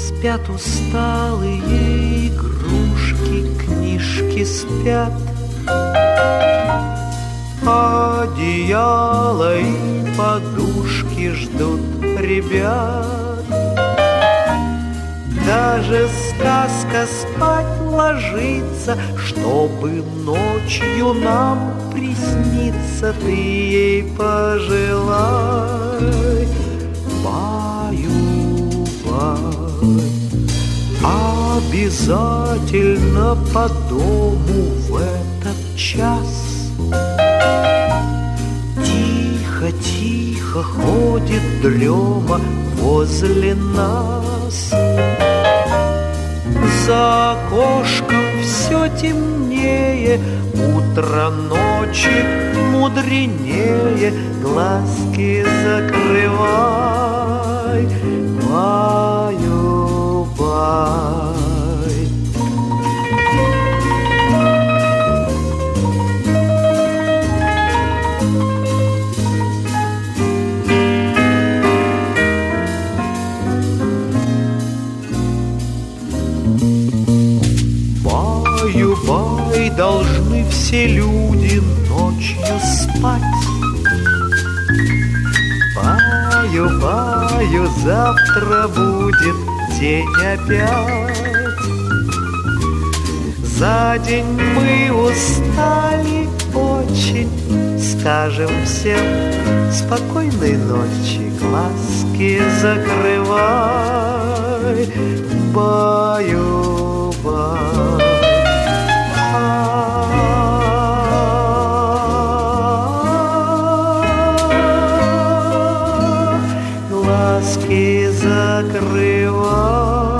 Спят усталые игрушки, книжки спят, одеяло и подушки ждут ребят. Даже сказка спать ложится, чтобы ночью нам присниться. Ты ей пожелай, баю-бай. Обязательно по дому в этот час тихо-тихо ходит дрема возле нас. За окошком все темнее, утро ночи мудренее. Глазки закрывай, баю-бай. Баю-бай, должны все люди ночью спать. Баю-баю, завтра будет день опять. За день мы устали очень, скажем всем спокойной ночи. Глазки закрывай, баю-бай. Глазки закрывай.